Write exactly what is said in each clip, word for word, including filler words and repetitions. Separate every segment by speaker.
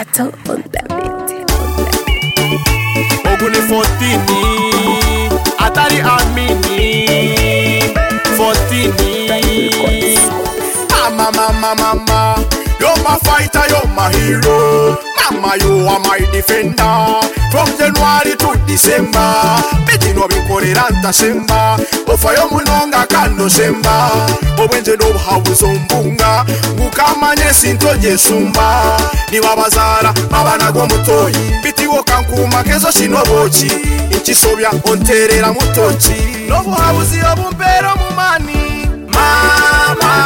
Speaker 1: Battle on the beat.
Speaker 2: Oguni fourteen, Atari Amini fourteen. Mama, mama, mama, you're my fighter, you're my hero. Mama, you are my defender. From January to December, Betty no be koreranta semba. Ofa yo munonga kando semba. Owenje no hawuzombunga. Mukamanye sintoje sumba. Ni wabazara, abana go mutoyi. Biti wokankuma kezo shinobochi. Ichisobya onterera mutochi. Nobu hawuzi obumpero mumani. Mama,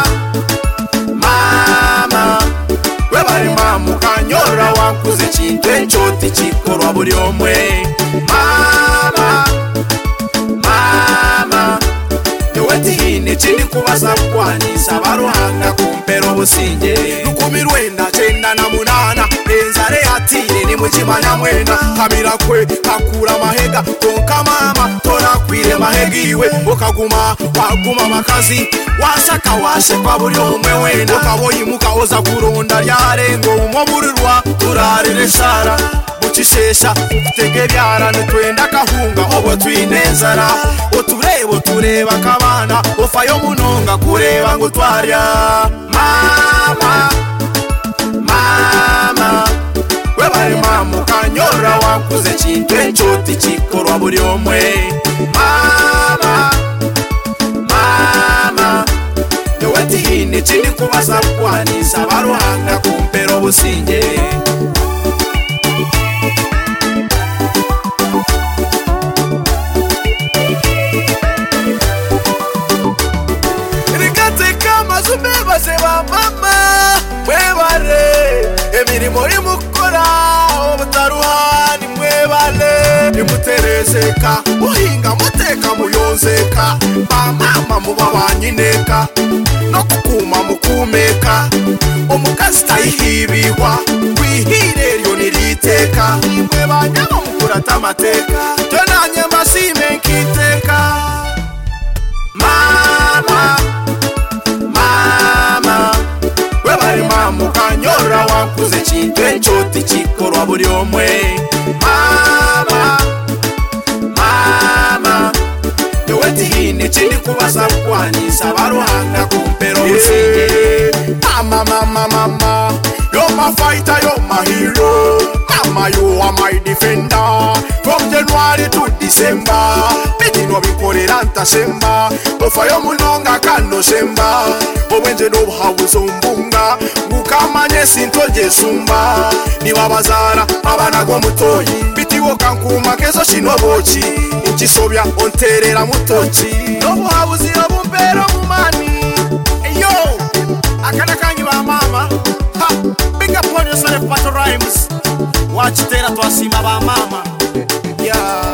Speaker 2: mama, webari mamu kanyora wankuze chintwe nchoti chikorwa buri omwe. Mama, mama, yoweti hine chini kubasa kwanisa baruhanga kumpero businge. Lukumi rwenda chenda na munana enzare atire ni mujimanya mwena. Kamira kwe kakura mahega tonka mama tora kwire mahegiwe. Okaguma waguma makazi washaka washe kwa buri omwe wenda. Okaboyimuka oza kuronda lyarengo umoburirwa turarire shara. Buchishesha tegebyara nitwenda kahunga obo twinezara. Oturebo tureba kabana ofayo munonga kureba ngo twarya. Mama, mama, webari mamu kanyora wankuze chintwe nchoti chikorwa buri omwe. Mama, mama, yoweti hine chini kubasa kwanisa baruhanga kumpero businge. Zubeba seba mama mwebale emirimo imukora obutaruhani mwebale imuterezeka uhinga muteka muyonzeka bamama muba banyineka no kukuma mukumeka omukazi tayihibihwa kwihire ryo niriteka imwe banyama mukura tamateka tonanye masime nkiteka. Mama, mamu kanyora wankuze chintwe nchoti chikorwa buri omwe. Mama, mama, yoweti hine chini kubasa kwanisa baruhanga kumpero businge. Mama, mama, mama, you're my fighter, you're my hero. Mama, you are my defender. From January to December, Betty no be koreranta semba. Ofa yo munonga kando semba. Owenje no hawuzombunga. Mukamanye sintoje sumba. Ni wabazara, abana go mutoyi. Biti wokankuma kezo shinobochi. Ichisobya onterera mutochi. Nobu hawuzi obumpero mumani. Eyo, akana kanyu ba mama. Ha, big up on yourself, Battle Rhymes. Watch tera twasima ba mama. Yeah.